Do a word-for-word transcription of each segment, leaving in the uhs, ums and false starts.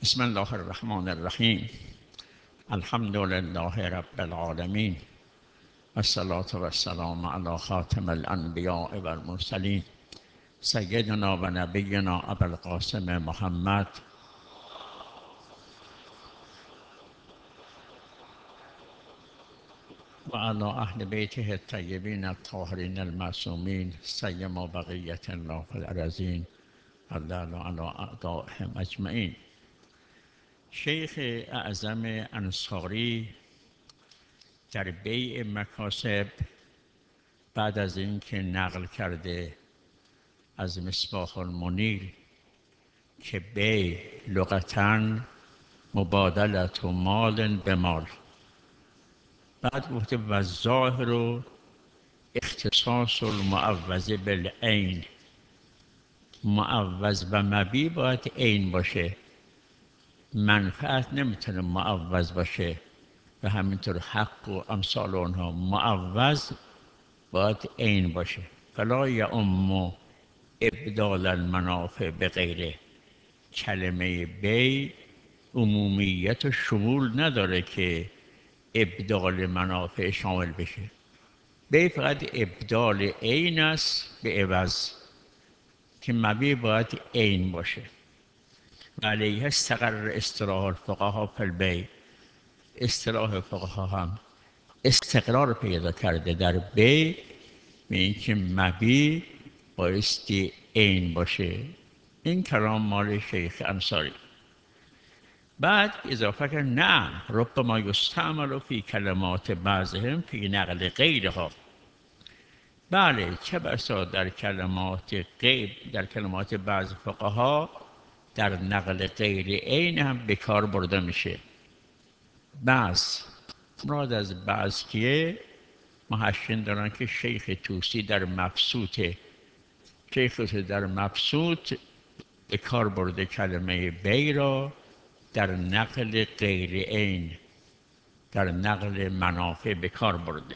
بسم الله الرحمن الرحیم. الحمد لله رب العالمین، الصلاة و السلام علی خاتم الانبیاء و المرسلین، سیدنا و نبینا ابوالقاسم محمد و علی اهل بیته الطیبین الطاهرین المعصومین، سیما بقیة الله فی الارضین الدال علی اعدائهم اجمعین. شیخ اعظم انصاری در بیع مکاسب بعد از اینکه نقل کرده از مصباح المنیر که بیع لغتاً مبادلت و مال به مال، بعد گفته و ظاهر و اختصاص المعوض بالعین، معوض و مبیع باید عین باشه، منفعت نمیتونه معوض باشه و همینطور حق و امثال اونها. معوض باید عین باشه. فلا یعم ابدال المنافع به غیره. کلمه بیع عمومیت و شمول نداره که ابدال منافع شامل بشه. بیع فقط ابدال عین است به عوض که مبیع باید عین باشه. و علیه استقر اصطلاح الفقهاء فی البیع. اصطلاح فقها هم استقرار پیدا کرده در بیع به اینکه مبیع بایستی عین باشه. این کلام مال شیخ انصاری. بعد اضافه کرد نه ربما یستعمل فی کلمات بعضهم فی نقل غیرها. بله، چه بسا در کلمات غیر در کلمات بعض فقها در نقل غیر عین هم به کار برده میشه. بعض مراد از بعض کیه؟ محشین دارن که شیخ توسی در مبسوطه. شیخ توسی در مبسوط به کار برده کلمه بی را در نقل غیر عین، در نقل منافع به کار برده.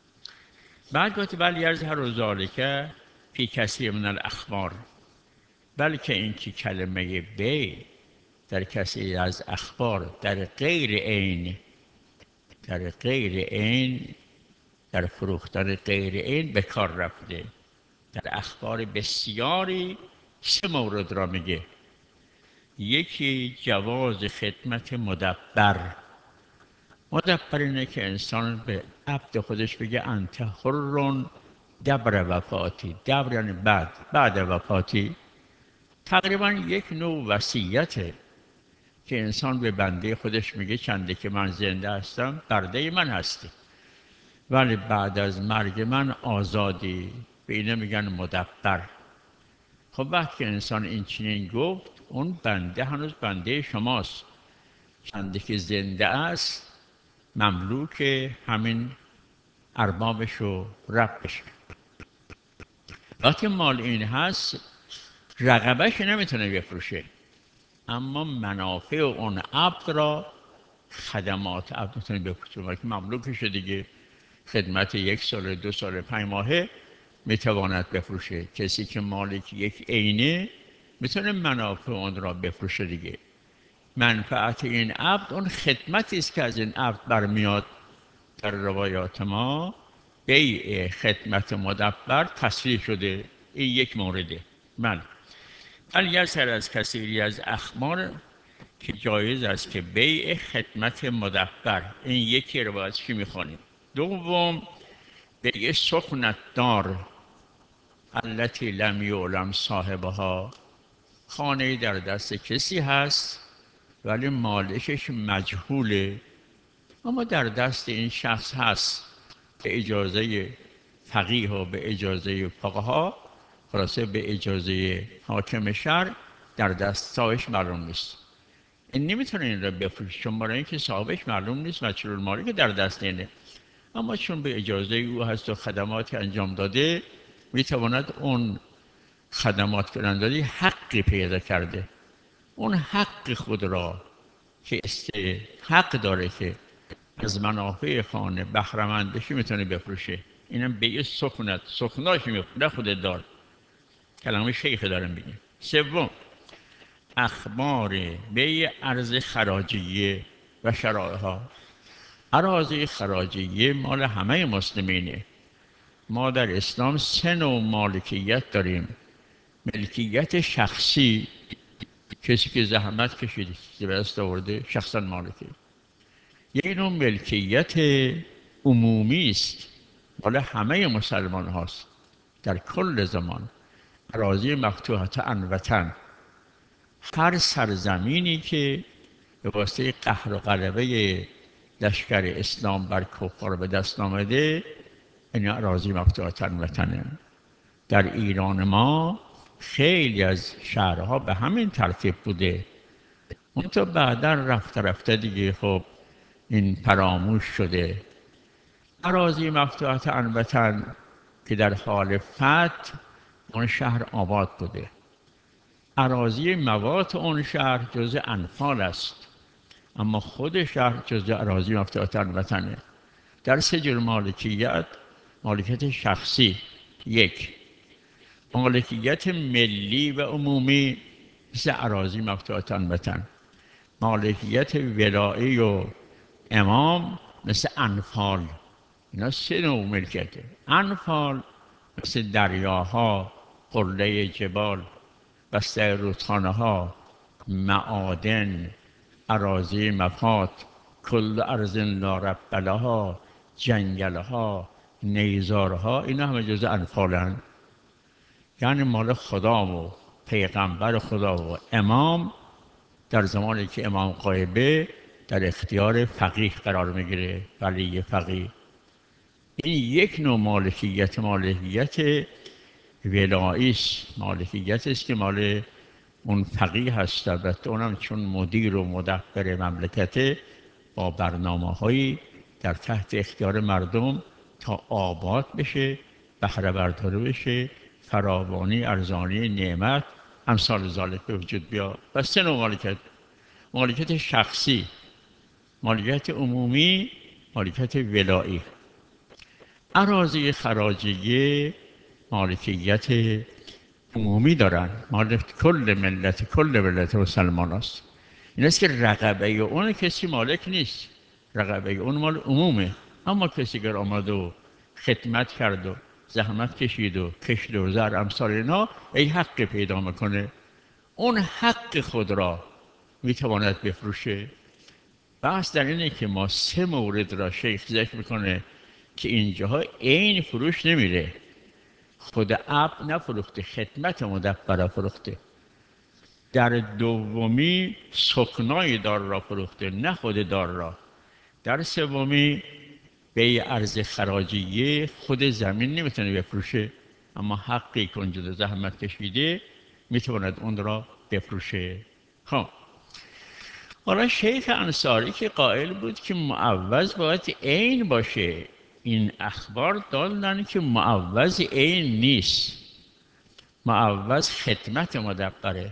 بعد گفت ولی یظهر ذلک فی کثیر من الاخبار، بلکه اینکه کلمه بی در کثیر از اخبار در غیر عین، در غیر عین در فروختن غیر عین به کار رفته. در اخبار بسیاری سه مورد را میگه. یکی جواز خدمت مدبر. مدبر اینه که انسان به عبد خودش بگه انت حر دبر وفاتی. دبر یعنی بعد بعد وفاتی. تقریبا یک نوع وصیته که انسان به بنده خودش میگه چنده که من زنده هستم برده من هستی، ولی بعد از مرگ من آزادی. به اینه میگن مدبر. خب وقتی که انسان این چنین گفت، اون بنده هنوز بنده شماست. چنده که زنده است مملوک همین اربابش و ربش. وقتی مال این هست رقبهش نمیتونه بفروشه، اما منافع اون عبد را، خدمات عبد میتونه بفروشه. وقتی مملوکشه دیگه، خدمت یک سال دو سال پنج ماهه میتواند بفروشه. کسی که مالک یک عینه میتونه منافع اون را بفروشه دیگه. منفعت این عبد اون خدمتی است که از این عبد برمیاد. در روایات ما بیع خدمت مدبر تصریح شده. این یک مورده. من ولی یظهر از کثیری از اخبار که جایز است که بیع خدمت مدبر. این یکی روایتش میخوانیم. دوم بیع سکنت دار التي لم یعلم صاحبها. خانه در دست کسی هست ولی مالکش مجهوله، اما در دست این شخص هست به اجازه فقیه و به اجازه فقها، خلاصه به اجازه حاکم شهر، در دست صاحبش معلوم نیست. این نمیتونه این را بفروشه چون برای اینکه صاحبش معلوم نیست مجهول المالک که در دست اینه. اما چون به اجازه او هست و خدماتی انجام داده، میتواند اون خدمات که انجام داده حقی پیدا کرده. اون حق خود را که حق داره که از منافع خانه بهره‌مند بشه میتونه بفروشه. اینم بیع سکنت، سکناش میفروشه، نه خود دار. کلمه شیخ دارم بگیم. سوم اخبار بیع ارز خراجیه و شرایها. اراضی خراجیه مال همه مسلمینه. ما در اسلام سه نوع مالکیت داریم. ملکیت شخصی، کسی که زحمت کشیده که به دست آورده شخصا مالکه. یک نوع ملکیت عمومی است، مال همه مسلمان هاست در کل زمان. اراضی مفتوحة عنوة، هر سرزمینی که به واسطه قهر و غلبه لشکر اسلام بر کفار به دست آمده، این اراضی مفتوحة عنوة. در ایران ما خیلی از شهرها به همین ترتیب بوده. اون تا بعدا رفته رفته دیگه خب این فراموش شده. اراضی مفتوحة عنوة که در حال فتح اون شهر آباد بوده. اراضی موات اون شهر جزء انفال است، اما خود شهر جزء اراضی مفتوحة عنوة. در سجل مالکیت، مالکیت شخصی یک، مالکیت ملی و عمومی مثل اراضی مفتوحة عنوة، مالکیت ولایی و امام مثل انفال. اینا سه نوع ملکیته. انفال مثل دریاها، قله جبال، بسته رودخانه ها، معادن، اراضی مفات، کل ارض لا رب لها، جنگلها، نیزارها، اینا همه جز انفالن. یعنی مال خدا و پیغمبر خدا و امام در زمانی که امام غایبه در اختیار فقیه قرار میگیره، ولی فقیه. این یک نوع مالکیت، مالکیت ولایی است، مالکیت است که مال اون فقیه هست. البته اونم چون مدیر و مدبر مملکته، با برنامه‌هایی در تحت اختیار مردم تا آباد بشه، بهره برداری بشه، فراوانی ارزانی نعمت امثال ذالک به وجود بیاد. و سه نوع مالکیت: مالکیت شخصی، مالکیت عمومی، مالکیت ولایی. اراضی خراجیه مالکیت عمومی دارن، مال کل ملت، کل ملت مسلمان است. این است که رقبه اون کسی مالک نیست، رقبه اون مال عمومه. اما کسی که آمد و خدمت کرد و زحمت کشید و کشت و زر امثال اینا، ای حق پیدا میکنه، اون حق خود را میتواند بفروشه. بحث در اینه که ما سه مورد را شیخ ذکر میکنه که اینجاها عین فروش نمیره. خود عبد نفروخته، خدمت مدبر فروخته. در دومی سکنای دار را فروخته، نه خود دار را. در سومی بیع ارز خراجیه، خود زمین نمیتونه بفروشه، اما حقی که اونجا زحمت کشیده میتواند اون را بفروشه. خب حالا شیخ انصاری که قائل بود که معوض باید عین باشه، این اخبار دادن که معوض عین نیست. معوض خدمت مدبره،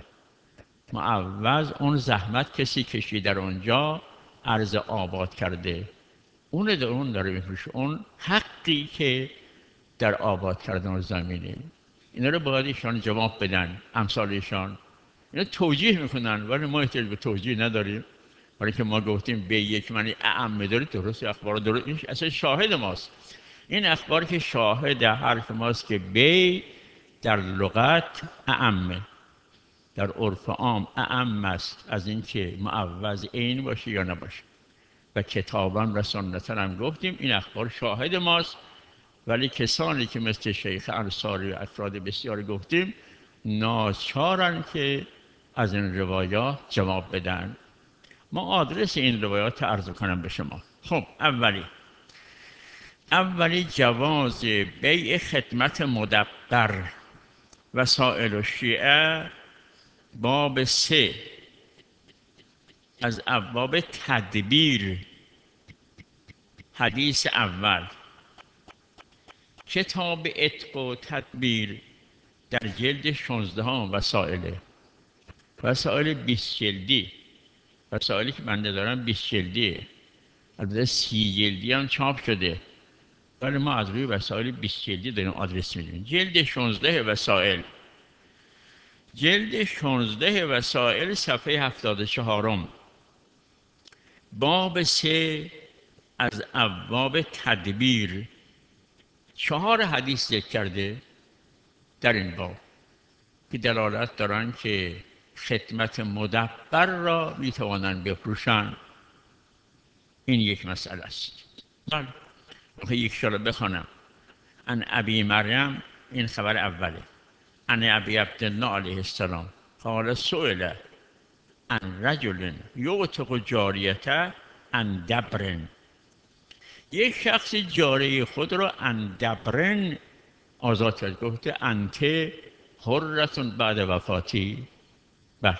معوض اون زحمت کسی کشی در اونجا ارز آباد کرده، اون در اون داره میفروشه، اون حقی که در آباد کردن زمینه. اینا رو باید ایشان جواب بدن، امثال ایشان. اینا توجیه میکنن ولی ما احتیاج به توجیه نداریم، برای که ما گفتیم به یک معنی اعم داره، درست اخبار درست، این اصلا شاهد ماست. این اخبار که شاهد حرف ماست که بی در لغت اعمه، در عرف عام اعم است از اینکه معوض عین باشه یا نباشه. و کتابا و سنتا هم گفتیم این اخبار شاهد ماست، ولی کسانی که مثل شیخ انصاری و افراد بسیار گفتیم ناچارن که از این روایات جواب بدن. ما آدرس این روایات عرض کنم به شما. خب اولی اولی جواز بیع خدمت مدبر وسائل الشیعه، باب سه از ابواب تدبیر، حدیث اول. کتاب عتق و تدبیر در جلد شانزده ها وسائله، وسائل بیست جلدی، وسائلی که بنده دارم بیست جلدیه، البته سی جلدی هم چاپ شده، ولی ما از روی وسائل بیست جلدی داریم آدرس میدیم. جلد شانزده وسائل، جلد شانزده وسائل صفحه هفتاد و چهارم. باب سه از ابواب تدبیر چهار حدیث ذکر کرده در این باب که دلالت دارن که خدمت مدبر را میتوانند بفروشند. این یک مسئله است. بله، یک شاله بخوانم. ان ابی مریم، این خبر اوله. ان ابی عبدالله علیه السلام قال سئل ان رجل یعتق جاریته ان دبرن. یک شخص جاریه خود را ان دبرن آزاد کرد. گفته انت حرتون بعد وفاتی. بله.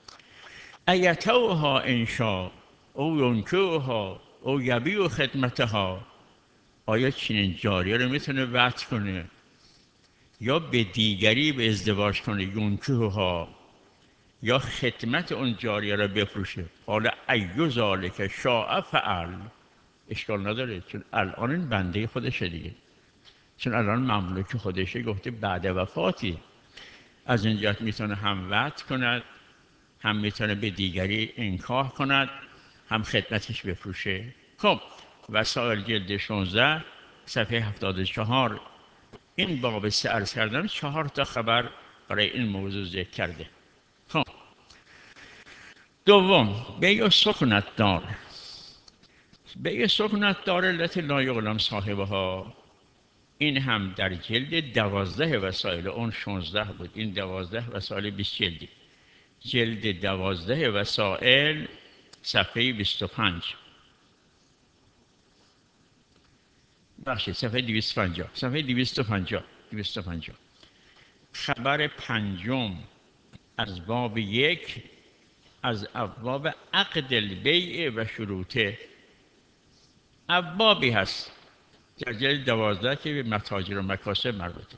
ایتوها انشا او ینکوها او یبیع خدمتها. آیا چنین جاریه رو میتونه وقت کنه یا به دیگری به ازدواج کنه؟ ینکوها، یا خدمت اون جاریه را بفروشه. حالا ایو ذالک شاء فعل. اشکال نداره، چون الان این بنده خودشه دیگه، چون الان مملوک خودشه. گفته بعد وفاتی. از این جهت میتونه هم وعد کند، هم میتونه به دیگری انکاح کند، هم خدمتش بفروشه. خب وسائل جلد شانزده صفحه هفتاد و چهار. این باب سه عرض کردم چهار تا خبر برای این موضوع ذکر کرده. خب دوم، بیع سکنت دار. بیع سکنت دار التي لا یعلم صاحبها. این هم در جلد دوازده وسائل، اون شانزده بود، این دوازده وسائل بیست جلدی. جلد دوازده وسائل صفحه بیست و پنج، بخشید صفحه دویست و پنجاه، صفحه دویست و پنجاه دویست و پنجاه. خبر پنجم از باب یک از ابواب عقد البیع و شروطه. ابوابی هست در جلد دوازده که به متاجر و مکاسب مربوطه.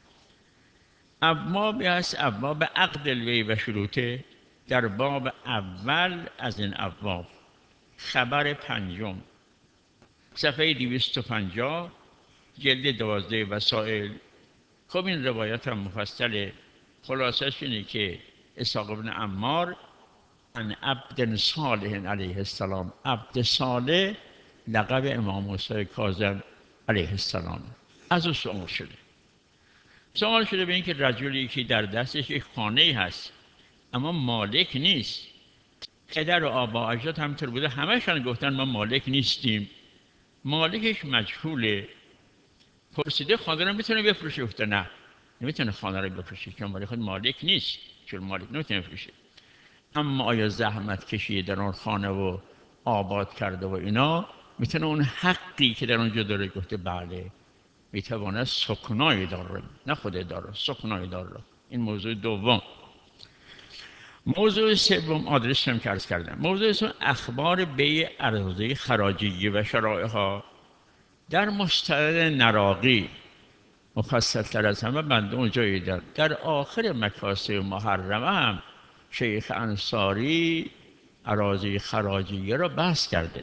ابوابی هست ابواب عقد البیع و شروطه. در باب اول از این ابواب خبر پنجم صفحه دویست و پنجاه جلد دوازده وسائل. خب این روایت هم مفصله. خلاصش اینه که اسحاق بن عمار ان عبد صالح علیه السلام. عبد صالح لقب امام موسی کاظم علیه السلام. از او سوال شده. سوال شده به این که رجلی که در دستش یک خانه هست اما مالک نیست. پدر و آبا اجداد همینطور بوده، همه‌شان گفتن ما مالک نیستیم، مالکش مجهوله. پرسیده خانه رو میتونه بفروشه؟ گفته نه، نمیتونه خانه رو بفروشه چون برای خود مالک نیست، چون مالک نمیتونه بفروشه. اما آیا زحمت کشیده در اون خانه و آباد کرده و اینا، میتونه اون حقی که در اونجا داره؟ گفته بله، میتونه سکنای داره، نه خود داره، سکنای داره. این موضوع دوم. موضوع سوم آدرس هم که عرض کردم. موضوع سوم اخبار بیع اراضی خراجی و شرائعها. در مستند نراقی مفصل‌تر از همه بنده اونجا دیدم. در آخر مکاسب محرمه هم شیخ انصاری اراضی خراجیه را بحث کرده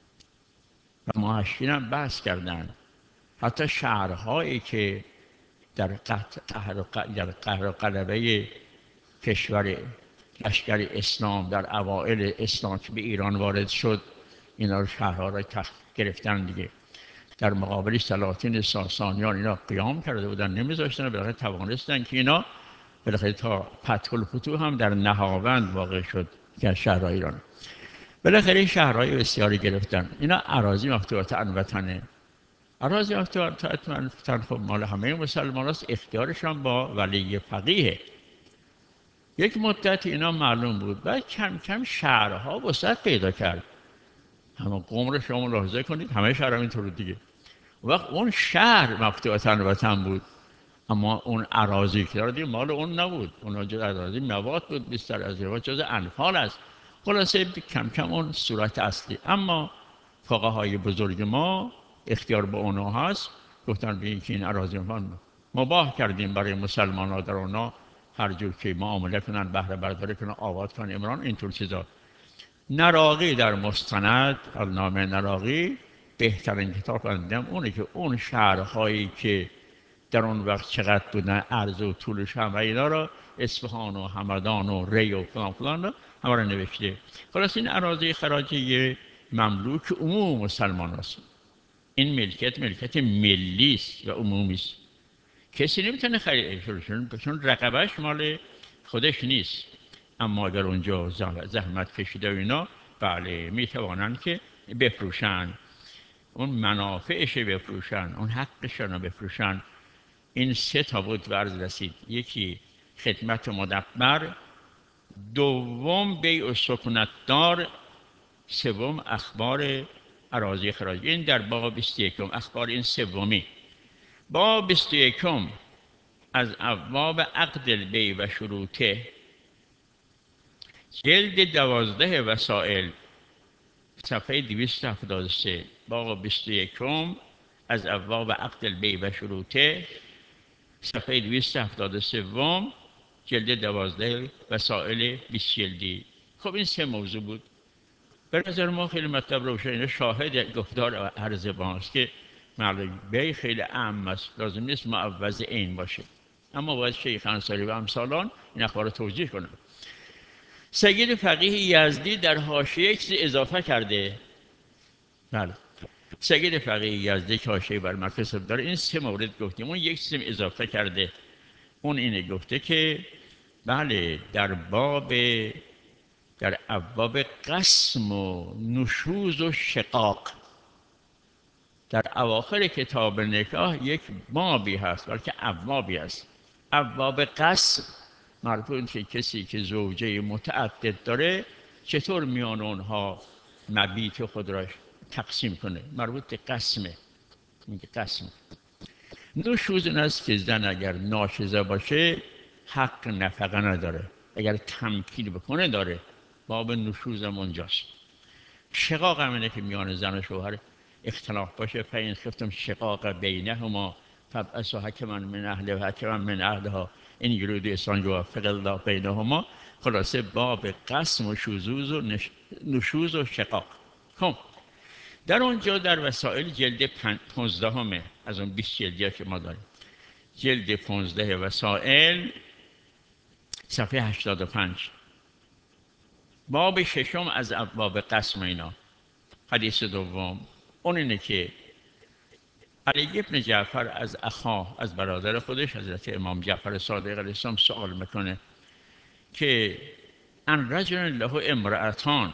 و محشین هم بحث کردن. حتی شهرهایی که در قهر و غلبه کشور لشکر اسلام در اوائل اسلام که به ایران وارد شد، اینا رو شهرها را تخت گرفتن دیگه. در مقابل سلاطین ساسانیان اینا قیام کرده بودن، نمیذاشتن. بالاخره توانستن که اینا بالاخره تا فتح الفتوح هم در نهاوند واقع شد که شهرهای ایران. بالاخره شهرهای بسیاری گرفتن. اینا اراضی مفتوحات الوطنه. اراضی مفتوحات الوطن خب مال همه مسلمان است، اختیارشان با ولی فقیه. یک مدت اینا معلوم بود، بعد کم کم شهرها وسعت پیدا کرد. همه قوم رو شما ملاحظه کنید، همه شهرها اینطور دیگه. وقت اون شهر مفتوحات الوطن بود، اما اون اراضی که داره مال اون نبود. اون جز اراضی مواد بود، بیشتر از این جز انفال است. خلاصه کم کم اون صورت اصلی. اما فقهای بزرگ ما اختیار به اونا هست، گفتن به این که این اراضی ما مباح کردیم برای مسلمان ها در اونا هر جور که معامله کنن، بهره برداری کنن، آباد کنن، امران اینطور چیزا. نراقی در مستند نامه نراقی بهترین کتاب بندم اونه که اون شهرهایی که در اون وقت چقدر بودن، عرض و طولش هم و اینا را اصفهان و همدان و ری و فلان فلان رو همه رو نوشته. خلاص این اراضی خراجی مملوک عموم مسلمان هست. این ملکیت ملکیت ملی است و عمومی است، کسی نمیتونه خرید، چون رقبهش مال خودش نیست. اما اگر اونجا زحمت کشیده و اینا، بله میتوانن که بفروشن، اون منافعش بفروشن، اون حقشان رو بفروشن. این سه تا بود ورز رسید: یکی خدمت مدبر، دوم بیع و سکونت دار، سوم اخبار اراضی خراجی. این در باب بیست و یکم اخبار این سومی. باب بیست و یکم از ابواب عقد البیع و شروطه، جلد دوازده وسائل، صفحه دویست و هفتاد و سه. باب بیست و یکم از ابواب عقد البیع و شروطه، صفحه دویست و هفتاد و سه، جلد دوازده وسائل بیست جلدی. خب این سه موضوع بود. به نظر ما خیلی مطلب روشنه، شاهد گفتار عرض ماست که معلوم بیع خیلی اهم است، لازم نیست معوض عین باشه، اما باید شیخ انصاری و امثالان این اخبار رو توجیه کنند. سید فقیه یزدی در حاشیه چیزی اضافه کرده. بله، سید فقیه یزدی که حاشیه بر مطلب داره، این سه مورد گفتیم، اون یک چیزی اضافه کرده. اون اینه گفته که بله در باب در ابواب قسم و نشوز و شقاق، در اواخر کتاب نکاح یک بابی هست، بلکه ابوابی هست. ابواب قسم مربوط که کسی که زوجه متعدد داره چطور میان اونها مبیت خود را تقسیم کنه، مربوط به قسمه، میگه قسم. نشوز این است که زن اگر ناشزه باشه حق نفقه نداره، اگر تمکین بکنه داره، باب نشوز هم اونجاست. شقاق هم اینه که میان زن و شوهر اختلاف باشه، فین خفتم شقاق بینهما فابعثوا حکما من اهله و حکما من اهلها ان یریدوا اصلاحا یوفق الله بینهما. خلاصه باب قسم و شذوذ و نش... نشوز و شقاق. خب در اونجا در وسائل جلد پانزده همه از اون بیست جلدی که ما داریم، جلد پانزده وسائل صفحه هشتاد و پنج، باب ششم از ابواب قسم اینا، حدیث دوم. اون اینه که علی ابن جعفر از اخا، از برادر خودش حضرت امام جعفر صادق علیه السلام سوال میکنه که ان رجل له امرأتان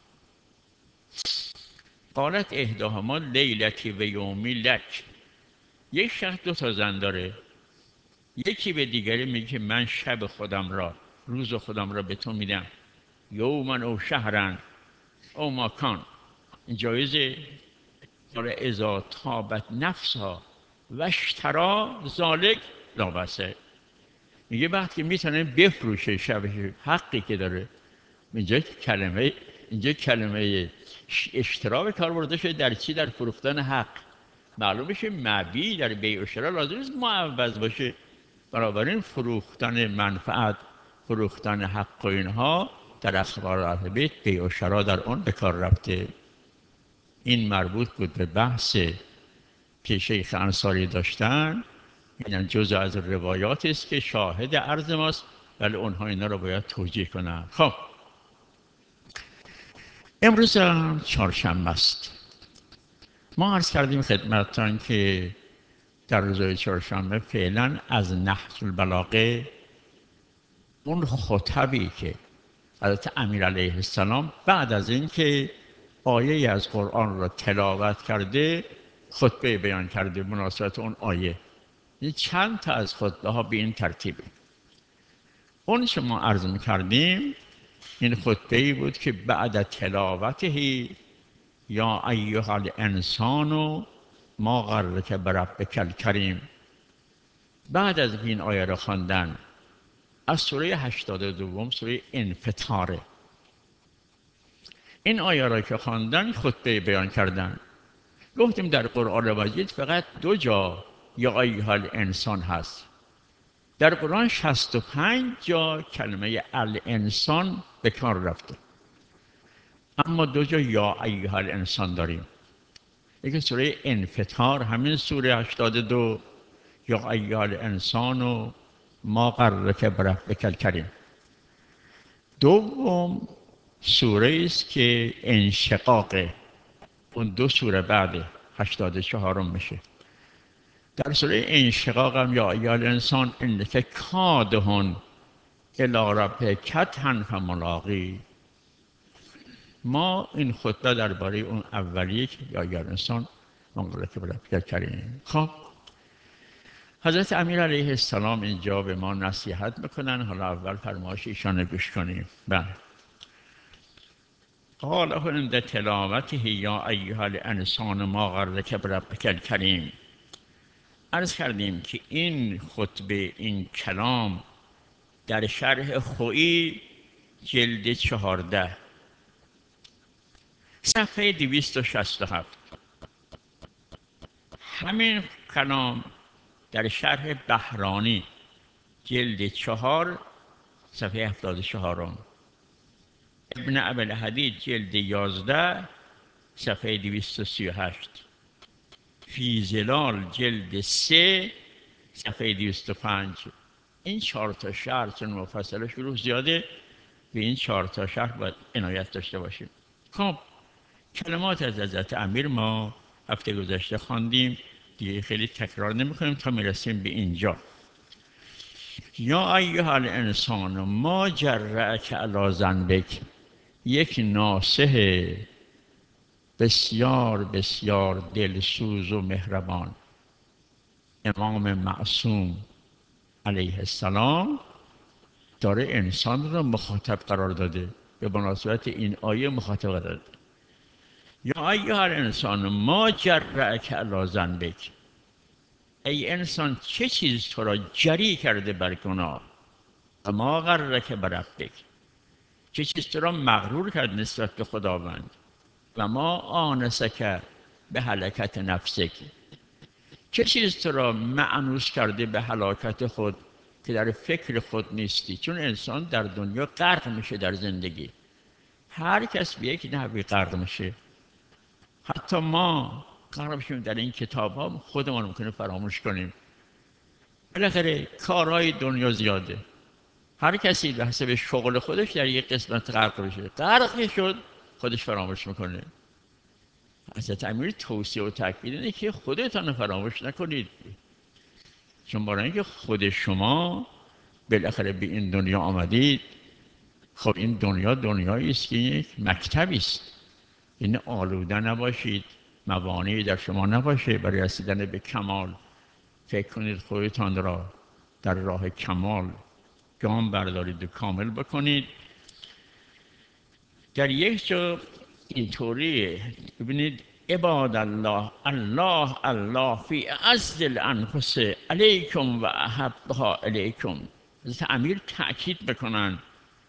قالت احداهما لیلتی و یومی لک. یک شخص دو تا زن داره، یکی به دیگری میگه که من شب خودم را، روز خودم را به تو میدم، یومن او شهرن او ماکان. جایزه داره ازا تابت نفسها و اشترا ذالک لابسه. میگه وقتی که میتونه بفروشه شبش، حقی که داره. اینجا کلمه اینجا کلمه اشترا به کار برده شده در چی؟ در فروختن حق. معلوم بشه مبیع در بیع و شرا لازم نیست معوض باشه، بنابراین فروختن منفعت، فروختن حق و اینها در اخبار اهل بیت بیع و شرا در اون به کار رفته. این مربوط بود به بحث که شیخ انصاری داشتن. این جزء از روایات است که شاهد عرض ماست، ولی اونها اینا رو باید توجیه کنن. خب امروز هم چهارشنبه است. ما عرض کردیم خدمتتان که در روزهای چهارشنبه فعلا از نهج البلاغه، اون خطبی که حضرت امیر علیه السلام بعد از اینکه آیه از قرآن را تلاوت کرده خطبه بیان کرده مناسبت اون آیه. این چند تا از خطبه ها به این ترتیبه. اون که ما عرض می‌کردیم این خطبه ای بود که بعد تلاوته یا ایها الانسان ما غرک بربک الکریم، بعد از این آیه را خواندن از سوره هشتاد و دو، سوره انفطاره. این آیه را که خواندن خطبه بیان کردن. گفتیم در قرآن مجید فقط دو جا یا ایها الانسان هست. در قرآن شصت و پنج جا کلمه الانسان به کار رفته، اما دو جا یا ایها الانسان داریم. یکی سوره انفطار، همین سوره هشتاد و دو یا ایها الانسان و ما غرک بربک الکریم. دوم سوره است که انشقاق اون دو سوره بعد هشتاد و چهارم میشه. در سوره انشقاق هم یا ایها الانسان انک کادحون الی ربک کدحا فملاقی. ما این خطبه درباره اون اولیه که یا ایها الانسان ما غرک بربک الکریم. خب حضرت امیر علیه السلام اینجا به ما نصیحت میکنن. حالا اول فرمایش ایشان گوش کنیم. بله. قال عند تلاوته یا ایها الانسان ما غرک بربک الکریم. عرض کردیم که این خطبه، این کلام در شرح خویی جلد چهارده صفحه دویست و شصت و هفت. همین کلام در شرح بهرانی جلد چهار صفحه هفتاد و چهارم. ابن ابوالحدید جلد یازده صفحه دویست و سی و هشت. فی ظلال جلد سه صفحه دویست و پنج. این چهار تا شرح چون مفصل شروع زیاده، به این چهار تا شرح باید عنایت داشته باشیم. خب کلمات از حضرت امیر ما هفته گذشته خواندیم، دیگه خیلی تکرار نمی‌کنیم تا میرسیم به اینجا. یا ایها الانسان ما جرأک علی ذنبک. یک ناصح بسیار بسیار دلسوز و مهربان، امام معصوم علیه السلام، داره انسان را مخاطب قرار داده. به مناسبت این آیه مخاطب قرار داده. یا ایها الانسان ما جرأک علی ذنبک. ای انسان چه چیز تو را جری کرده بر گناه؟ و ما غرک بربک. چه چیز تو را مغرور کرد نسبت به خداوند؟ و ما آنسک به هلکت نفسک. چه چیز تو را مأنوس کرده به هلاکت خود که در فکر خود نیستی؟ چون انسان در دنیا غرق میشه در زندگی. هر کس به یک نحوی غرق میشه. حتی ما غرق میشیم در این کتاب ها، خودمان ممکنه فراموش کنیم. بالاخره کارهای دنیا زیاده. هر کسی به حسب شغل خودش در یک قسمت غرق میشه. غرق شد خودش فراموش میکنه. حضرت امیر توصیه و تاکید اینه که خودتان فراموش نکنید، چون برای اینکه خود شما بالاخره به این دنیا آمدید. خب این دنیا دنیایی است که یک مکتبی است. این آلوده نباشید، موانعی در شما نباشه برای رسیدن به کمال. فکر کنید خودتان را در راه کمال گام بردارید و کامل بکنید. در یک جا اینطوری ببینید: عباد الله الله الله فی اعز الانفس علیکم و احبها علیکم. حضرت امیر تأکید بکنن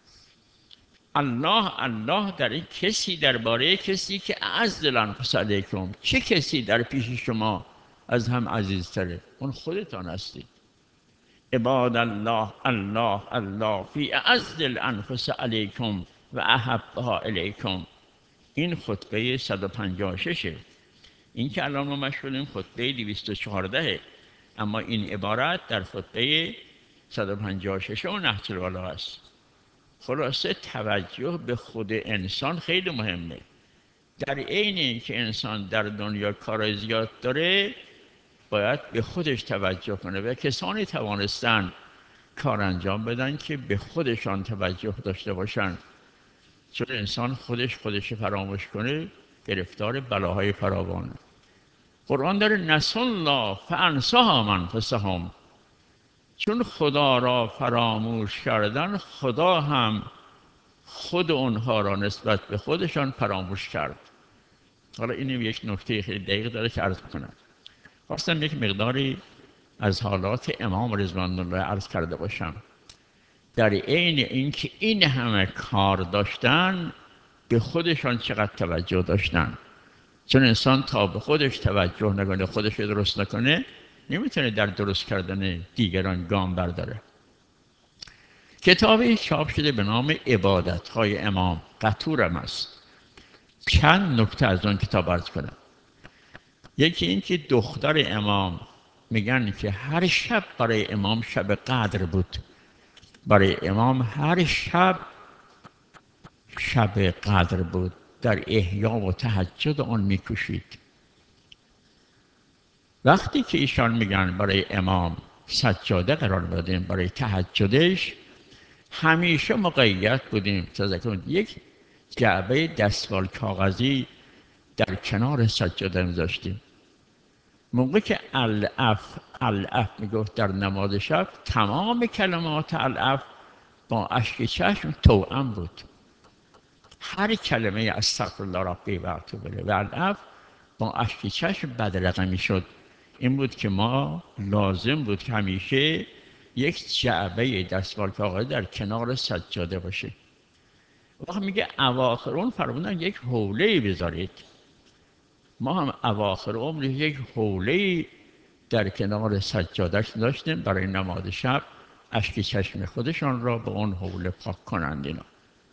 الله الله در این کسی، درباره کسی که اعز الانفس علیکم. چه کسی در پیش شما از هم عزیزتره؟ اون خودتان هستید. عباد الله الله الله فی اعز الانفس علیکم و احبها علیکم. این خطبه صد و پنجاه و شش. این که الان ما مشغولیم خطبه دویست و چهارده، اما این عبارت در خطبه صد و پنجاه و شش و نهج البلاغه است. خلاصه توجه به خود انسان خیلی مهمه. در عین اینکه انسان در دنیا کار زیاد داره، باید به خودش توجه کنه و کسانی توانستن کار انجام بدن که به خودشان توجه داشته باشن. چون انسان خودش خودش فراموش کنه گرفتار بلاهای فراوانه. قرآن داره نسوا الله فانساهم انفسهم. چون خدا را فراموش کردن، خدا هم خود اونها را نسبت به خودشان فراموش کرد. حالا این یک نکته خیلی دقیق داره که عرض کنم. خواستم یک مقداری از حالات امام رضوان الله عرض کرده باشم. در عین اینکه این همه کار داشتن، به خودشان چقدر توجه داشتن. چون انسان تا به خودش توجه نکنه، خودش رو درست نکنه، نمیتونه در درست کردن دیگران گام برداره. کتابی چاپ شده به نام عبادت های امام، قطورم است. چند نکته از آن کتاب عرض کنم. یکی این که دختر امام میگن که هر شب برای امام شب قدر بود. برای امام هر شب شب قدر بود، در احیا و تهجد آن میکوشید. وقتی که ایشان میگن برای امام سجاده قرار بدیم برای تهجدش، همیشه مقید بودیم. تذکر یک جعبه دستمال کاغذی در کنار سجاده میذاشتیم. موقع که الاف الاف میگفت در نماز شب، تمام کلمات الاف با اشک چشم توأم بود. هر کلمه استغفرالله ربی و اتوب الیه و الاف با اشک چشم بدرقه میشد. این بود که ما لازم بود که همیشه یک جعبه دستمال کاغذی در کنار سجاده باشه. وقتی میگه اواخرون فرمودن یک حوله بذارید. ما هم اواخر عمر یک حوله در کنار سجادش داشتیم برای نماز شب، اشک چشم خودشان را به اون حوله پاک کنند. اینا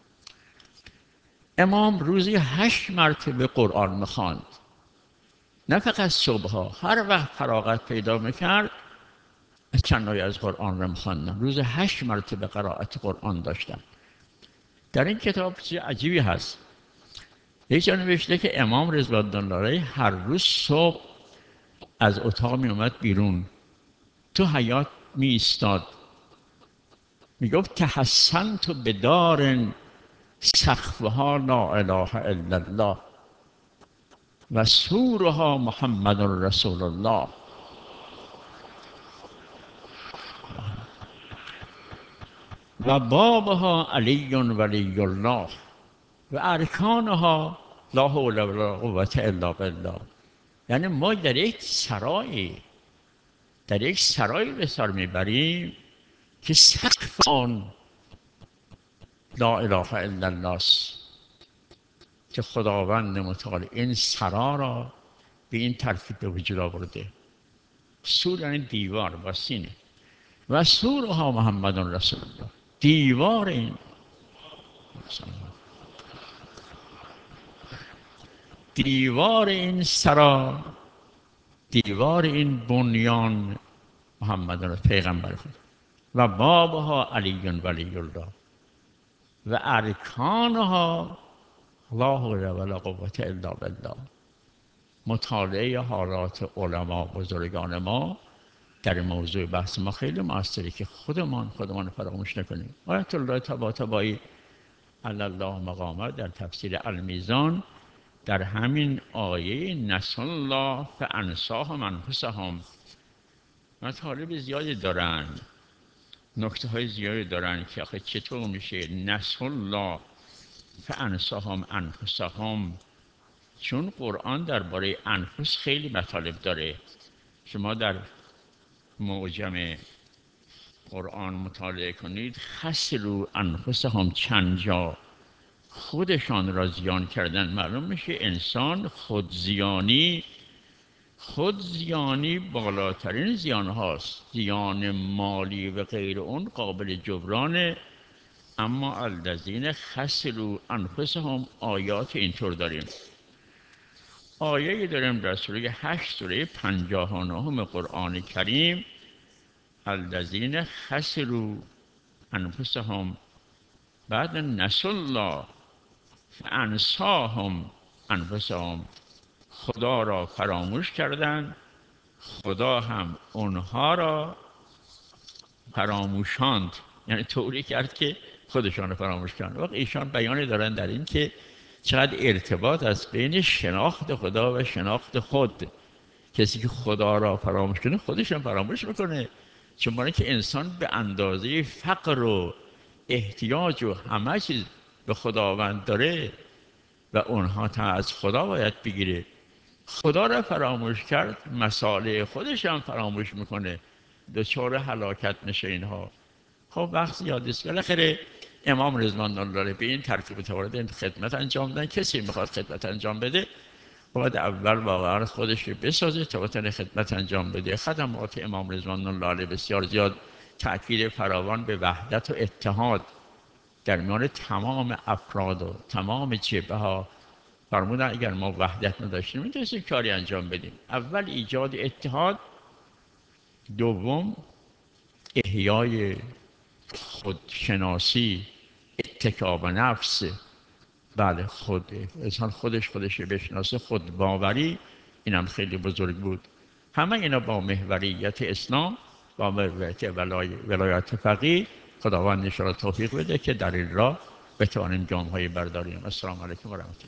امام روزی هشت مرتبه قرآن میخواند، نه فقط صبحها، هر وقت فراغت پیدا میکرد چند آیه از قرآن را میخواندن. روز هشت مرتبه قرائت قرآن داشتن. در این کتاب چیز عجیبی هست، یک جا نوشته که امام رضوان الله علیه هر روز صبح از اتاق می اومد بیرون، تو حیاط می ایستاد، می گفت تحسنت بدار سقفها لا اله الا الله و سورها محمد رسول الله و بابها علی ولی الله و ارکانها لا حول ولا قوة الا بالله. یعنی ما در یک سرایی در یک سرایی به سر میبریم که سقف آن لا اله الا الله است، که خداوند متعال این سرا را به این ترتیب به وجود آورده. سور یعنی دیوار با سینه، و سورها محمد رسول الله، دیوار این دیوار این سرا، دیوار این بنیان محمد رسول پیغمبر خدا و بابها علی ولی الله و ارکانها لا حول ولا قوة الا بالله. مطالعه حالات علما بزرگان ما در موضوع بحث ما خیلی موثره که خودمان خودمان فراموش نکنیم. آیت الله طباطبایی علی الله مقامه در تفسیر المیزان در همین آیه نسوا الله فانساهم انفسهم مطالب زیادی دارن، نکته های زیادی دارن که آخه چطور میشه نسوا الله فانساهم انفسهم. چون قرآن درباره انفس خیلی مطالب داره. شما در معجم قرآن مطالعه کنید، خسروا انفسهم چند جا خودشان را زیان کردن. معلوم میشه انسان خودزیانی خودزیانی بالاترین زیان هاست. زیان مالی و غیر اون قابل جبرانه، اما الذین خسروا انفسهم آیات اینطور داریم. آیه داریم در سوره هشت، سوره پنجاه و نهم قرآن کریم، الذین خسروا انفسهم، بعد نسوا الله فانساهم انفسهم، خدا را فراموش کردند، خدا هم اونها را فراموشاند. یعنی طوری کرد که خودشان رو فراموش کردند. وقت ایشان بیانی دارن در این که چقدر ارتباط است بین شناخت خدا و شناخت خود. کسی که خدا را فراموش کنه خودش هم فراموش میکنه، چون برای که انسان به اندازه فقر و احتیاج و همه چیز به خداوند داره و اونها تا از خدا باید بگیره. خدا را فراموش کرد، مسائل خودش هم فراموش میکنه، دچار هلاکت میشه اینها. خب وقت زیاد است. بالاخره امام رضوان الله علیه به این ترتیب تورد این خدمت انجام دادن. کسی میخواد خدمت انجام بده باید اول واقعا خودش رو بسازه تا بتونه خدمت انجام بده. خدمات امام رضوان الله علیه بسیار زیاد تأکید فراوان به وحدت و اتحاد در میان تمام افراد و تمام جبهه ها فرمودن. اگر ما وحدت نداشتیم میتونستیم کاری انجام بدیم. اول ایجاد اتحاد دوم، احیای خودشناسی، اتکا به نفس. بله، خود انسان خودش خودش بشناسه، خود باوری، اینم خیلی بزرگ بود. همه اینا با محوریت اسلام، با محوریت ولای ولایت فقیه. خداوند ان شاءالله توفیق بده که در این راه بتوانیم جام‌های برداریم. السلام علیکم و رحمت الله.